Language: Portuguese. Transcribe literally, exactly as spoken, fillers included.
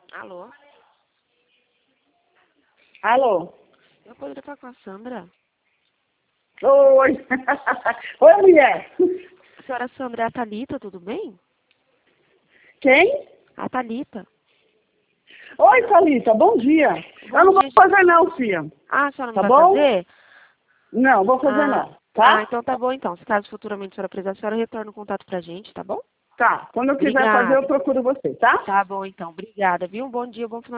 Alô? Alô? Eu poderia falar com a Sandra? Oi. Oi, mulher. A senhora Sandra é a Thalita, tudo bem? Quem? A Thalita. Oi, Thalita, bom dia. Bom Eu não vou dia. fazer não, filha. Ah, a senhora não Tá vai bom? fazer? Não, vou fazer Ah, não, ah, tá? então tá bom então. Se caso futuramente a senhora precisar, a senhora retorna o contato pra gente, tá bom? Tá, quando eu quiser fazer eu Obrigada. procuro você, tá? Tá bom então. Obrigada, viu? Um bom dia, bom final.